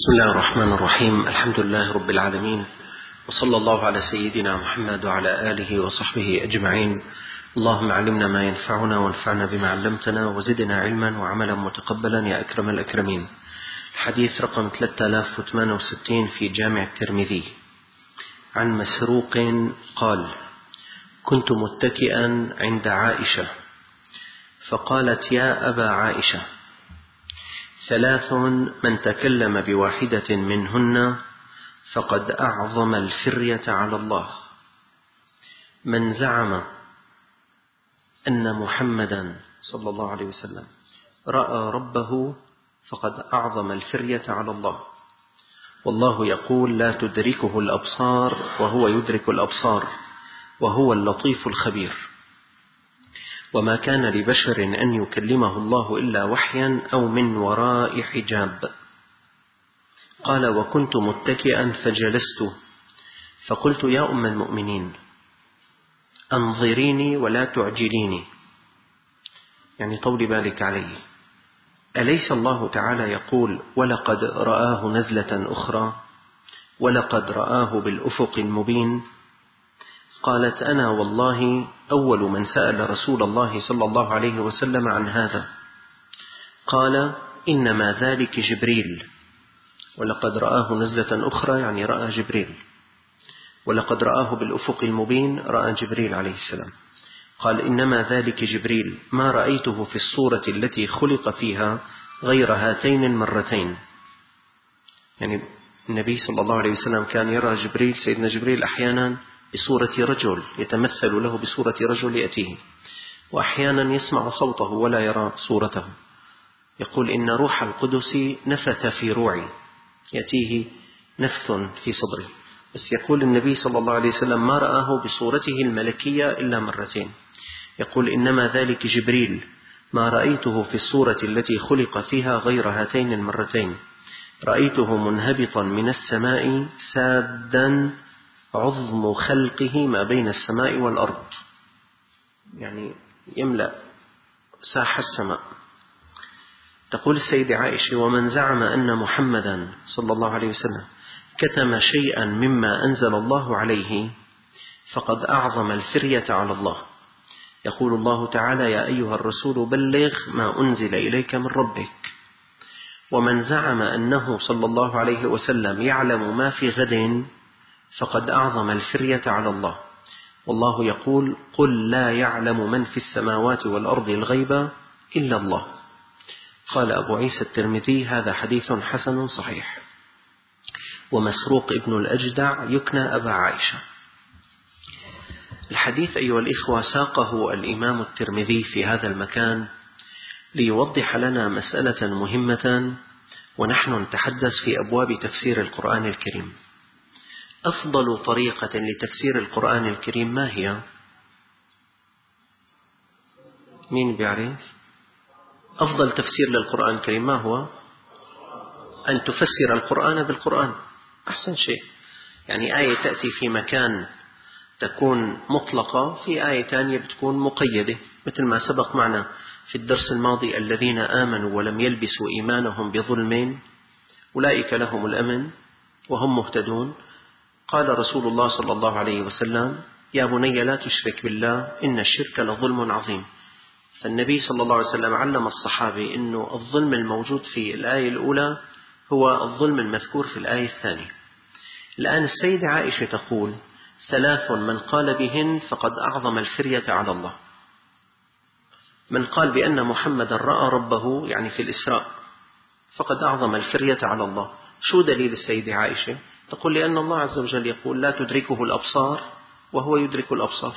بسم الله الرحمن الرحيم. الحمد لله رب العالمين، وصلى الله على سيدنا محمد وعلى آله وصحبه أجمعين. اللهم علمنا ما ينفعنا وانفعنا بما علمتنا وزدنا علما وعملا متقبلا يا أكرم الأكرمين. حديث رقم 3068 في جامع الترمذي عن مسروق قال: كنت متكئا عند عائشة فقالت: يا أبا عائشة، ثلاث من تكلم بواحدة منهن فقد أعظم الفرية على الله: من زعم أن محمدا صلى الله عليه وسلم رأى ربه فقد أعظم الفرية على الله، والله يقول: لا تدركه الأبصار وهو يدرك الأبصار وهو اللطيف الخبير، وما كان لبشر أن يكلمه الله إلا وحيا أو من وراء حجاب. قال: وكنت متكئا فجلست فقلت: يا أم المؤمنين، أنظريني ولا تعجليني، يعني طول بالك علي. أليس الله تعالى يقول: ولقد رآه نزلة أخرى ولقد رآه بالأفق المبين؟ قالت: أنا والله أول من سأل رسول الله صلى الله عليه وسلم عن هذا. قال: إنما ذلك جبريل. ولقد رآه نزلة أخرى يعني رأى جبريل، ولقد رآه بالأفق المبين رأى جبريل عليه السلام. قال: إنما ذلك جبريل، ما رأيته في الصورة التي خلق فيها غير هاتين المرتين. يعني النبي صلى الله عليه وسلم كان يرى جبريل، سيدنا جبريل، أحيانا بصورة رجل، يتمثل له بصورة رجل يأتيه، وأحيانا يسمع صوته ولا يرى صورته. يقول: إن روح القدس نفث في روعي، يأتيه نفث في صدري. بس يقول النبي صلى الله عليه وسلم ما رآه بصورته الملكية إلا مرتين. يقول: إنما ذلك جبريل، ما رأيته في الصورة التي خلق فيها غير هاتين المرتين. رأيته منهبطا من السماء سادا عظم خلقه ما بين السماء والأرض، يعني يملأ ساحة السماء. تقول السيدة عائشة: ومن زعم أن محمدا صلى الله عليه وسلم كتم شيئا مما أنزل الله عليه فقد أعظم الفرية على الله. يقول الله تعالى: يا أيها الرسول بلغ ما أنزل إليك من ربك. ومن زعم أنه صلى الله عليه وسلم يعلم ما في غد فقد أعظم الفرية على الله، والله يقول: قل لا يعلم من في السماوات والأرض الغيب إلا الله. قال أبو عيسى الترمذي: هذا حديث حسن صحيح. ومسروق ابن الأجدع يكنى أبا عائشة. الحديث أيها الإخوة ساقه الإمام الترمذي في هذا المكان ليوضح لنا مسألة مهمة، ونحن نتحدث في أبواب تفسير القرآن الكريم. أفضل طريقة لتفسير القرآن الكريم ما هي؟ مين بيعرف؟ أفضل تفسير للقرآن الكريم ما هو؟ أن تفسر القرآن بالقرآن، أحسن شيء. يعني آية تأتي في مكان تكون مطلقة، في آية تانية بتكون مقيدة، مثل ما سبق معنا في الدرس الماضي: الذين آمنوا ولم يلبسوا إيمانهم بظلم أولئك لهم الأمن وهم مهتدون. قال رسول الله صلى الله عليه وسلم: يا بني لا تشرك بالله إن الشرك لظلم عظيم. فالنبي صلى الله عليه وسلم علم الصحابة أنه الظلم الموجود في الآية الأولى هو الظلم المذكور في الآية الثانية. الآن السيدة عائشة تقول: ثلاث من قال بهن فقد أعظم الفرية على الله. من قال بأن محمد رأى ربه يعني في الإسراء فقد أعظم الفرية على الله. شو دليل السيدة عائشة؟ تقول: لأن الله عز وجل يقول: لا تدركه الأبصار وهو يدرك الأبصار.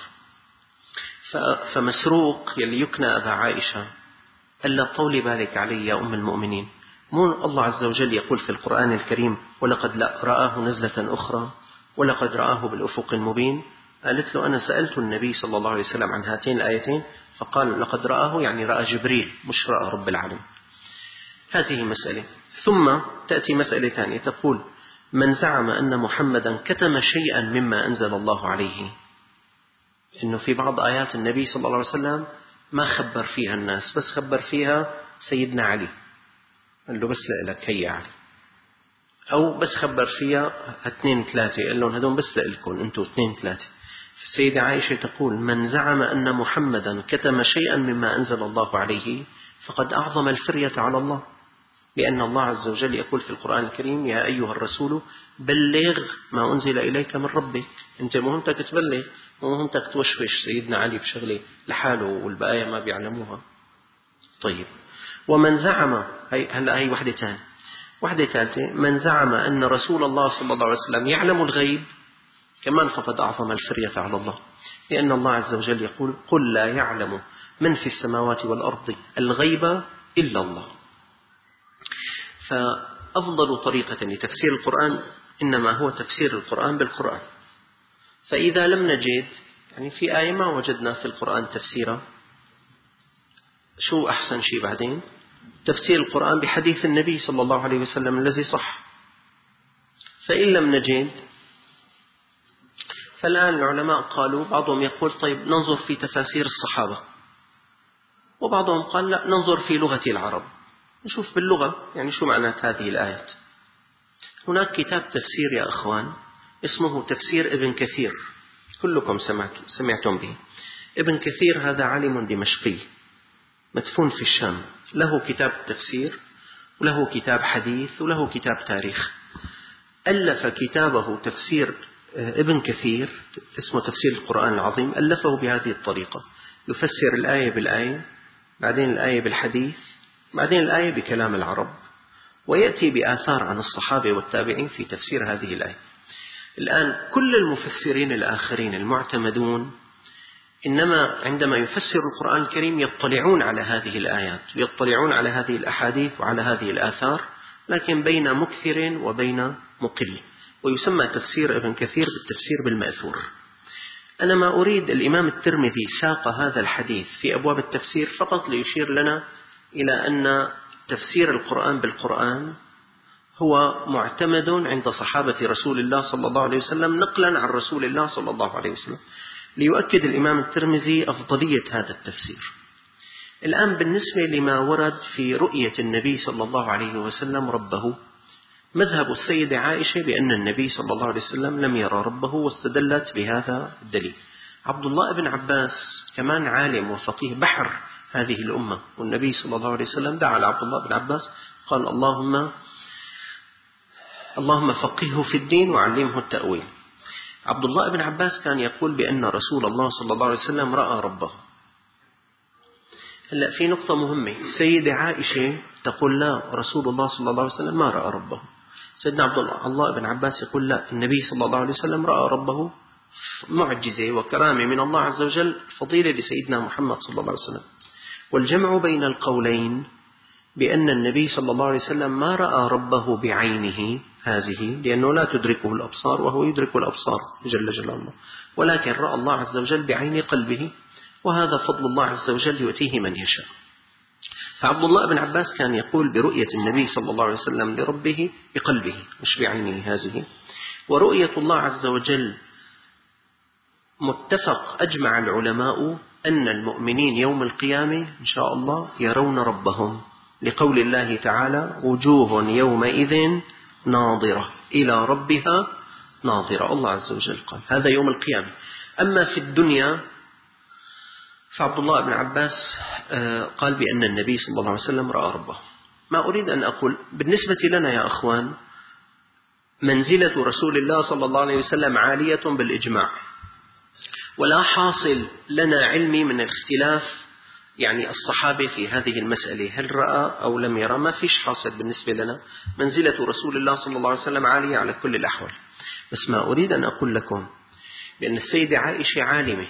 فمسروق يلي يكنى أبا عائشة ألا طول بالك علي يا أم المؤمنين، مو الله عز وجل يقول في القرآن الكريم: ولقد رآه نزلة أخرى ولقد رآه بالأفق المبين؟ قالت له: أنا سألت النبي صلى الله عليه وسلم عن هاتين الآيتين فقال: لقد رآه يعني رأى جبريل، مش رأى رب العالمين. هذه مسألة. ثم تأتي مسألة ثانية تقول: من زعم أن محمدا كتم شيئا مما أنزل الله عليه، إنه في بعض آيات النبي صلى الله عليه وسلم ما خبر فيها الناس، بس خبر فيها سيدنا علي، قال له: بس لك هيا علي. أو بس خبر فيها 2-3، قال لهم هذول بس لكم أنتوا 2-3. السيدة عائشة تقول: من زعم أن محمدا كتم شيئا مما أنزل الله عليه فقد أعظم الفرية على الله، لأن الله عز وجل يقول في القرآن الكريم: يا أيها الرسول بلغ ما أنزل إليك من ربك. أنت مهمتك تبلغ، ومهمتك توشوش سيدنا علي بشغله لحاله والبقايا ما بيعلموها. طيب، ومن زعم، هي واحدة ثالثة، من زعم أن رسول الله صلى الله عليه وسلم يعلم الغيب كمان فقد أعظم الفرية على الله، لأن الله عز وجل يقول: قل لا يعلم من في السماوات والأرض الغيب إلا الله. فأفضل طريقة لتفسير القرآن إنما هو تفسير القرآن بالقرآن. فإذا لم نجد، يعني في آية ما وجدنا في القرآن تفسيرها، شو أحسن شيء بعدين؟ تفسير القرآن بحديث النبي صلى الله عليه وسلم الذي صح. فإن لم نجد، فالآن العلماء قالوا، بعضهم يقول طيب ننظر في تفاسير الصحابة، وبعضهم قال لا، ننظر في لغة العرب، نشوف باللغة يعني شو معنات هذه الآيات. هناك كتاب تفسير يا أخوان اسمه تفسير ابن كثير، كلكم سمعتم به. ابن كثير هذا عالم دمشقي مدفون في الشام، له كتاب تفسير وله كتاب حديث وله كتاب تاريخ. ألف كتابه تفسير ابن كثير اسمه تفسير القرآن العظيم، ألفه بهذه الطريقة: يفسر الآية بالآية، بعدين الآية بالحديث، بعدين الآية بكلام العرب، ويأتي بآثار عن الصحابة والتابعين في تفسير هذه الآية. الآن كل المفسرين الآخرين المعتمدون إنما عندما يفسر القرآن الكريم يطلعون على هذه الآيات ويطلعون على هذه الأحاديث وعلى هذه الآثار، لكن بين مكثر وبين مقل، ويسمى تفسير ابن كثير بالتفسير بالمأثور. أنا ما أريد، الإمام الترمذي ساق هذا الحديث في أبواب التفسير فقط ليشير لنا إلى أن تفسير القرآن بالقرآن هو معتمد عند صحابة رسول الله صلى الله عليه وسلم نقلا عن رسول الله صلى الله عليه وسلم، ليؤكد الإمام الترمذي أفضلية هذا التفسير. الآن بالنسبة لما ورد في رؤية النبي صلى الله عليه وسلم ربه، مذهب السيدة عائشة بأن النبي صلى الله عليه وسلم لم يرى ربه، واستدلت بهذا الدليل. عبد الله بن عباس كمان عالم وفقيه بحر هذه الأمة، والنبي صلى الله عليه وسلم دعا لعبد الله بن عباس قال: اللهم فقهه في الدين وعلمه التأويل. عبد الله بن عباس كان يقول بأن رسول الله صلى الله عليه وسلم رأى ربه. هلأ في نقطة مهمة، السيدة عائشة تقول لا، رسول الله صلى الله عليه وسلم ما رأى ربه. سيدنا عبد الله بن عباس يقول لا، النبي صلى الله عليه وسلم رأى ربه، معجزة وكرامة من الله عز وجل، فضيلة لسيدنا محمد صلى الله عليه وسلم. والجمع بين القولين بأن النبي صلى الله عليه وسلم ما رأى ربه بعينه هذه، لأنه لا تدركه الأبصار وهو يدرك الأبصار جل جلاله، ولكن رأى الله عز وجل بعين قلبه، وهذا فضل الله عز وجل يؤتيه من يشاء. فعبد الله بن عباس كان يقول برؤية النبي صلى الله عليه وسلم لربه بقلبه مش بعينه هذه. ورؤية الله عز وجل متفق، أجمع العلماء أن المؤمنين يوم القيامة إن شاء الله يرون ربهم، لقول الله تعالى: وجوه يومئذ ناظرة إلى ربها ناظرة. الله عز وجل قال هذا يوم القيامة. أما في الدنيا فعبد الله بن عباس قال بأن النبي صلى الله عليه وسلم رأى ربه. ما أريد أن أقول بالنسبة لنا يا أخوان، منزلة رسول الله صلى الله عليه وسلم عالية بالإجماع، ولا حاصل لنا علمي من الاختلاف يعني الصحابة في هذه المسألة، هل رأى أو لم يرى، ما فيش حاصل بالنسبة لنا. منزلة رسول الله صلى الله عليه وسلم عالية على كل الأحوال. بس ما أريد أن أقول لكم بأن السيدة عائشة عالمة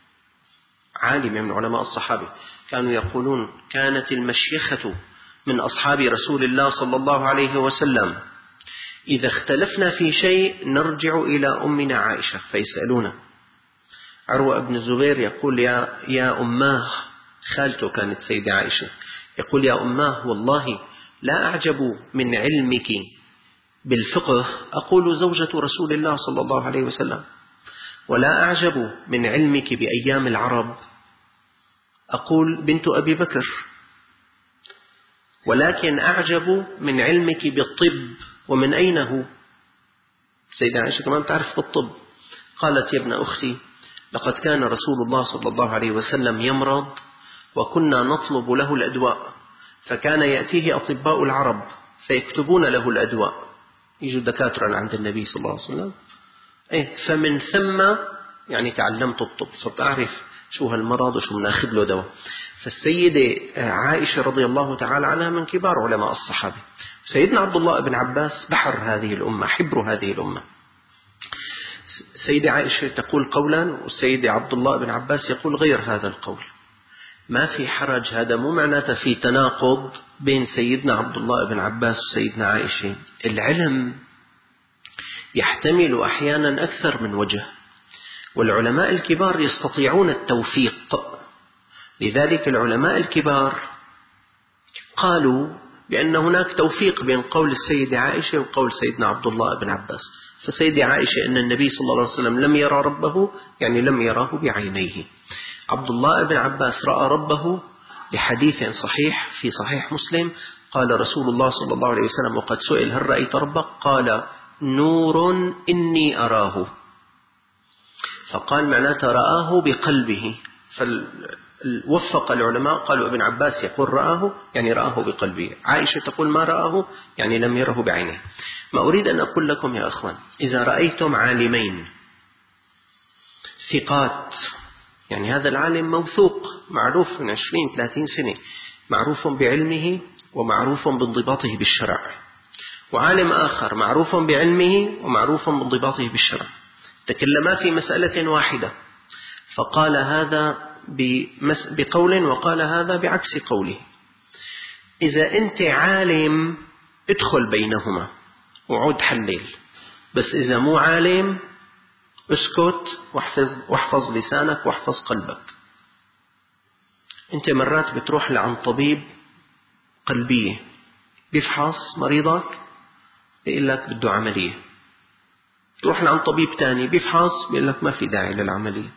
من علماء الصحابة، كانوا يقولون كانت المشيخة من أصحاب رسول الله صلى الله عليه وسلم إذا اختلفنا في شيء نرجع إلى أمنا عائشة فيسألون. عروة بن الزبير يقول يا أماه، خالته كانت سيدة عائشة، يقول يا أماه والله لا أعجب من علمك بالفقه أقول زوجة رسول الله صلى الله عليه وسلم، ولا أعجب من علمك بأيام العرب أقول بنت أبي بكر، ولكن أعجب من علمك بالطب ومن أين هو؟ سيدة عائشة كمان تعرف بالطب، قالت: يا ابن أختي، لقد كان رسول الله صلى الله عليه وسلم يمرض وكنا نطلب له الأدواء، فكان يأتيه أطباء العرب فيكتبون له الأدواء، يجوا دكاترة عند النبي صلى الله عليه وسلم، فمن ثم يعني تعلمت الطب، صرت أعرف شو هالمرض وشو بناخذ له دواء. فالسيدة عائشة رضي الله تعالى عنها من كبار علماء الصحابة. سيدنا عبد الله بن عباس بحر هذه الأمة، حبر هذه الأمة. السيدة عائشة تقول قولا والسيدة عبد الله بن عباس يقول غير هذا القول. ما في حرج، هذا مو معناته في تناقض بين سيدنا عبد الله بن عباس وسيدنا عائشة. العلم يحتمل أحيانا أكثر من وجه، والعلماء الكبار يستطيعون التوفيق. لذلك العلماء الكبار قالوا بأن هناك توفيق بين قول السيدة عائشة وقول سيدنا عبد الله بن عباس. فسيدة عائشة أن النبي صلى الله عليه وسلم لم يرى ربه، يعني لم يراه بعينيه. عبد الله بن عباس رأى ربه بحديث صحيح في صحيح مسلم، قال رسول الله صلى الله عليه وسلم وقد سئل: هل رأيت ربك؟ قال: نور إني أراه. فقال معناته رآه بقلبه. فوفق العلماء قالوا ابن عباس يقول رآه يعني رآه بقلبه، عائشة تقول ما رآه يعني لم يره بعينه. ما أريد أن أقول لكم يا أخوان، إذا رأيتم عالمين ثقات، يعني هذا العالم موثوق معروف من 20-30 سنة، معروف بعلمه ومعروف بانضباطه بالشرع، وعالم آخر معروف بعلمه ومعروف بانضباطه بالشرع، تكلما في مسألة واحدة، فقال هذا بقول وقال هذا بعكس قوله. إذا أنت عالم ادخل بينهما وعود حلل، بس إذا مو عالم اسكت واحفظ لسانك واحفظ قلبك. أنت مرات بتروح لعن طبيب قلبية بيفحص مريضك بيقول لك بده عملية، تروح لعن طبيب تاني بيفحص بيقول لك ما في داعي للعملية.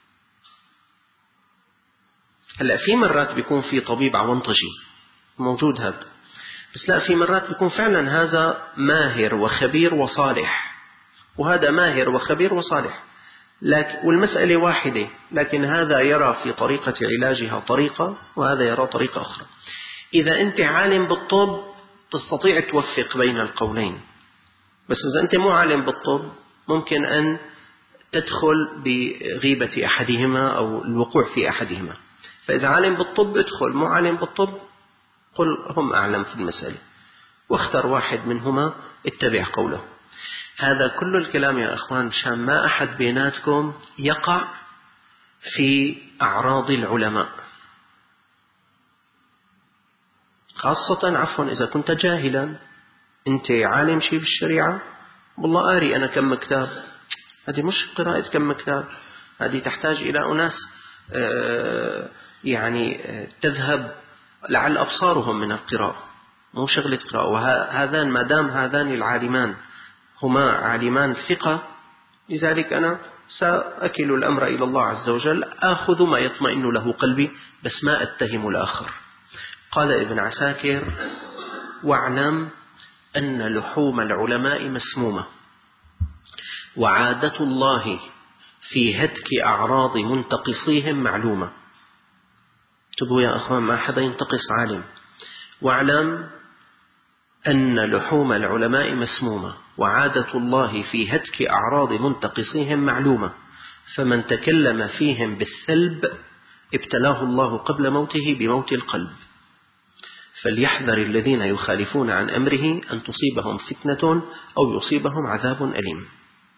هلأ في مرات بيكون في طبيب عونطجي موجود هذا، بس لا، في مرات بيكون فعلا هذا ماهر وخبير وصالح، وهذا ماهر وخبير وصالح، والمسألة واحدة، لكن هذا يرى في طريقة علاجها طريقة وهذا يرى طريقة أخرى. إذا أنت عالم بالطب تستطيع توفق بين القولين، بس إذا أنت مو عالم بالطب ممكن أن تدخل بغيبة أحدهما أو الوقوع في أحدهما. فإذا عالم بالطب ادخل، مو عالم بالطب قل هم أعلم في المسألة، واختر واحد منهما اتبع قوله. هذا كل الكلام يا أخوان مشان ما أحد بيناتكم يقع في أعراض العلماء، خاصة عفوا إذا كنت جاهلا. أنت عالم شيء بالشريعة، والله قاري أنا كم كتاب، هذه مش قراءة كم كتاب، هذه تحتاج إلى أناس يعني تذهب لعل أبصارهم من القراءة، مو شغلة قراءة. وهذان ما دام هذان العالمان هما عالمان ثقة، لذلك أنا سأكل الأمر إلى الله عز وجل، آخذ ما يطمئن له قلبي بس ما أتهم الآخر. قال ابن عساكر: واعلم أن لحوم العلماء مسمومة، وعادة الله في هتك أعراض منتقصيهم معلومة. انتبهوا يا أخوان، ما حدا ينتقص عالم. واعلم أن لحوم العلماء مسمومة، وعادة الله في هتك أعراض منتقصيهم معلومة، فمن تكلم فيهم بالثلب ابتلاه الله قبل موته بموت القلب، فليحذر الذين يخالفون عن أمره أن تصيبهم فتنة أو يصيبهم عذاب أليم.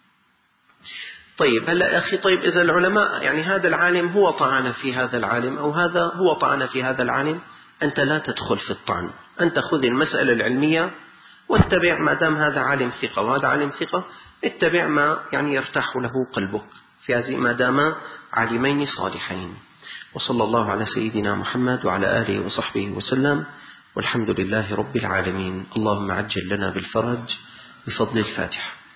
طيب هلأ أخي، طيب إذا العلماء يعني هذا العالم هو طعن في هذا العالم أو هذا هو طعن في هذا العالم، أنت لا تدخل في الطعن، أنت خذ المسألة العلمية واتبع، ما دام هذا عالم ثقة وهذا عالم ثقة اتبع ما يعني يرتاح له قلبك في هذه، ما دام عالمين صالحين. وصلى الله على سيدنا محمد وعلى آله وصحبه وسلم، والحمد لله رب العالمين. اللهم عجل لنا بالفرج بفضل الفاتحة.